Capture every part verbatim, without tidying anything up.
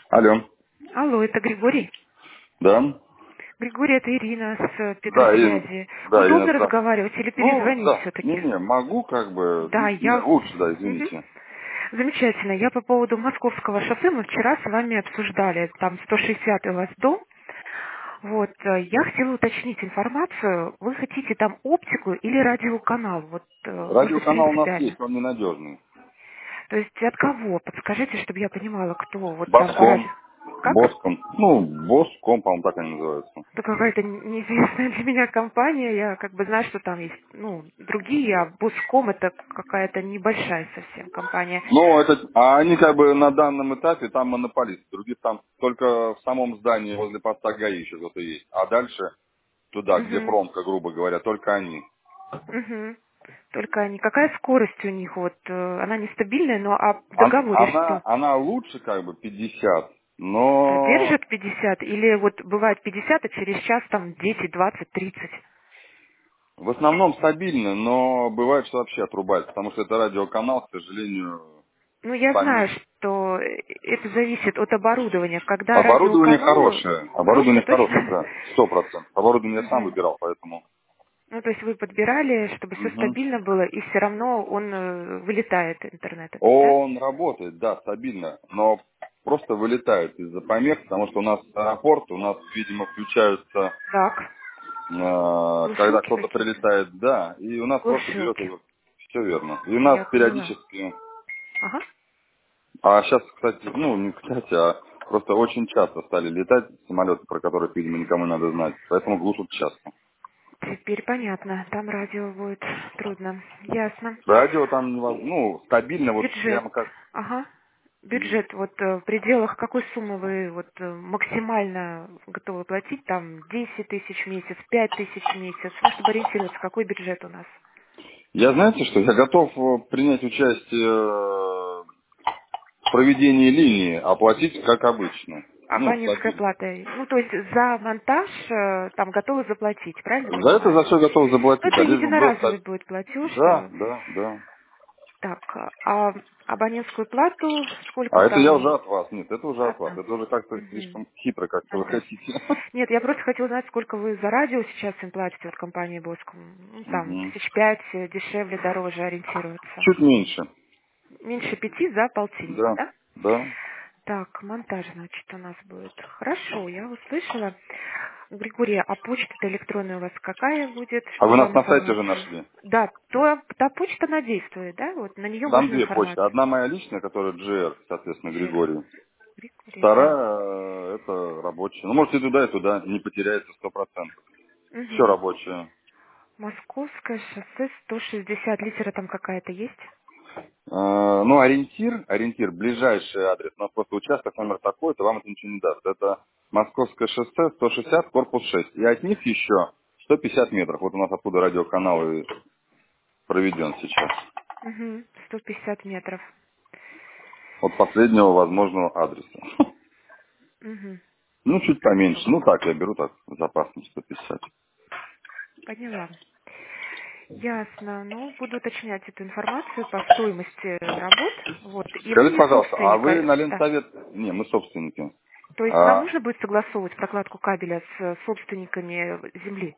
Алло. Алло, это Григорий? Да? Григорий, это Ирина с э, Да, Ирина. Петросвязи. Да, Ирина, Удобно здравствуйте. разговаривать или Ну, перезвонить да. все-таки? Не-не, могу как бы... Да, Не, я... лучше, да, Мгм. извините. Замечательно. Я по поводу Московского шоссе, мы вчера с вами обсуждали, там сто шестидесятый у вас дом. Вот, э, я хотела уточнить информацию. Вы хотите там оптику или радиоканал? Вот, э, может быть, Радиоканал у нас принципиально. есть, он ненадежный. То есть от кого? Подскажите, чтобы я понимала, кто вот там по Боском. радио. Как? Боском. Ну, Боском, по-моему, так они называются. Это какая-то неизвестная для меня компания. Я как бы знаю, что там есть, ну, другие, а Буском это какая-то небольшая совсем компания. Ну, это... А они как бы на данном этапе там монополисты. Других там только в самом здании возле поста ГАИ еще кто-то есть. А дальше туда, где Угу, промка, грубо говоря, только они. угу. Только они, какая скорость у них, вот, э, она нестабильная, но а в Он- договоре Она, что? она лучше как бы пятьдесят, А но держит пятьдесят или вот бывает пятьдесят, а через час там десять, двадцать, тридцать? в основном стабильно, но бывает, что вообще отрубает, потому что это радиоканал, к сожалению, Ну, я сами. знаю, что э, это зависит от оборудования. Когда Оборудование радиоканал хорошее, оборудование хорошее, хорошее, точно? да, сто процентов. Оборудование я сам Мгм. выбирал, поэтому. Ну, то есть вы подбирали, чтобы все Мгм. стабильно было, и все равно он э, вылетает, интернет этот, да? Он работает, да, стабильно, но просто вылетает из-за помех, потому что у нас аэропорт, у нас, видимо, включаются, Так. э, когда Глушилки кто-то какие-то. прилетает, да, и у нас просто берет Глушилки. его. Все верно. И у нас Я поняла. периодически. Ага. А сейчас, кстати, ну, не кстати, а просто очень часто стали летать самолеты, про которых, видимо, никому не надо знать. Поэтому глушат часто. Теперь понятно. Там радио будет трудно. Ясно. Радио там, невоз- ну, стабильно, вот Бюджет. прямо как... Ага. Бюджет, вот э, в пределах какой суммы вы вот э, максимально готовы платить? Там десять тысяч в месяц, пять тысяч в месяц, ну, чтобы ориентироваться, какой бюджет у нас? Я, знаете что, я готов э, принять участие э, в проведении линии, оплатить как обычно. Ну, Абонентская стабильно. плата. Ну, то есть за монтаж э, там готовы заплатить, правильно За это за понимаю? все готов Ну, заплатить, это да, лишь бы был единоразовый стаб- будет платеж. Да, э. да, да. Так, а абонентскую плату сколько А это я уже там от вас. Нет, это уже от от вас. нас? Это уже как-то Мгм. слишком хитро, как-то вы Монтаж. хотите. Нет, я просто хотела узнать, сколько вы за радио сейчас им платите от компании Боском. Ну, там, Мгм. тысяч пять, э, дешевле, дороже ориентироваться. Чуть меньше. Меньше пяти за полтинник, Да, да? да. Так, монтаж, значит, у нас будет. Хорошо, я услышала. Григорий, а почта-то электронная у вас какая будет, А вы чтобы нас вам на сайте уже информацию? нашли? Да, то, та почта, она действует, да? Вот на нее Там можно две почты. информацию. Одна моя личная, которая джи эр, соответственно, Джир. Григорий. Григорий, да. Вторая, э, это рабочая. Ну, можете и туда, и туда. Не потеряется сто процентов. Все Угу. рабочее. Московское шоссе сто шестьдесят. Литера там какая-то есть? Э, Ну, ориентир, ориентир, ближайший адрес, у нас просто участок номер такой, то вам это ничего не даст. Это Московское шоссе, сто шестьдесят, корпус шесть. И от них еще сто пятьдесят метров. Вот у нас оттуда радиоканал и проведен сейчас. Угу. сто пятьдесят метров. От последнего возможного адреса. Угу. Ну, чуть поменьше. Хорошо. Ну, так, я беру так, запасом сто пятьдесят. Поняла. Ясно. Ну, буду уточнять эту информацию по стоимости работ. Вот. И вы Скажите, не пожалуйста, а вы собственника, на да. Ленсовет... Не, мы собственники. То есть нам А нужно будет согласовывать прокладку кабеля с э, собственниками земли?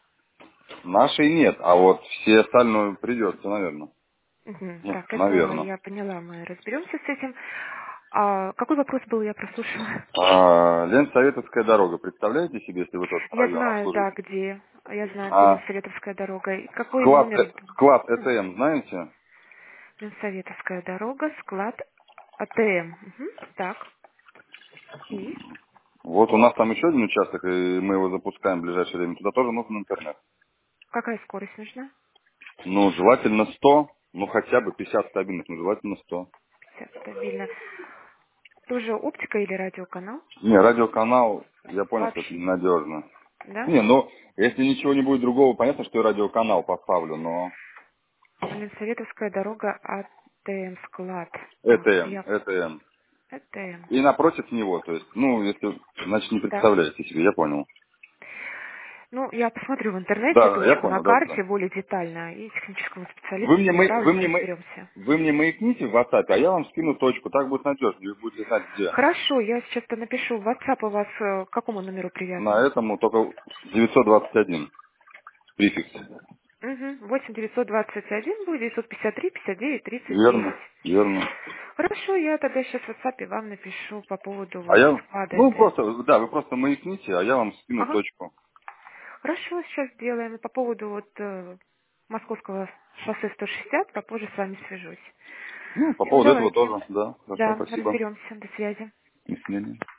нашей нет, а вот все остальное придется, наверное. Мгм. Ну, Так, это наверное. я поняла, мы разберемся с этим. А какой вопрос был, я прослушала? А, Ленсоветовская дорога. Представляете себе, если вы тот Я район знаю, да, обслуживаете? где. Я знаю, где А Ленсоветовская дорога. И какой склад, номер? э, склад Ну, ЭТМ, знаете? Ленсоветовская дорога, склад АТМ. Мгм. Так. И Вот у нас там еще один участок, и мы его запускаем в ближайшее время. Туда тоже нужен интернет. какая скорость нужна? Ну, желательно сто, ну хотя бы пятьдесят стабильных, но желательно сто. пятьдесят стабильно. Тоже оптика или радиоканал? Не, радиоканал, я понял, что это Вообще. ненадежно. Да? Не, ну, если ничего не будет другого, понятно, что я радиоканал поставлю, но Ленсоветовская дорога АТМ склад. Так, ЭТМ, я... ЭТМ. АТМ. И напротив него, то есть, ну, если, значит, не Да. представляете себе, я понял. Ну, я посмотрю в интернете Да, я точку на понял, да, да. карте более детально и техническому Вы специалисту мне, май- вы, направлю, мне, май- разберемся. вы мне маякните в WhatsApp, а я вам скину точку, так будет надежнее, вы будете знать где. Хорошо, я сейчас-то напишу. WhatsApp у вас э, к какому номеру привязан? На этому только девятьсот двадцать один префикс. Угу. восемь девятьсот двадцать один будет девятьсот пятьдесят три пятьдесят девять тридцать девять. Верно, верно. Хорошо, я тогда сейчас в WhatsApp вам напишу по поводу А вот я, склада ну этой. просто, да, вы просто маякните, а я вам скину Ага. точку. Хорошо, сейчас сделаем. И по поводу вот э, московского шоссе сто шестьдесят попозже с вами свяжусь. Ну, по Все, поводу этого давайте. тоже, да, хорошо, Да, спасибо. разберемся. До связи. До свидания.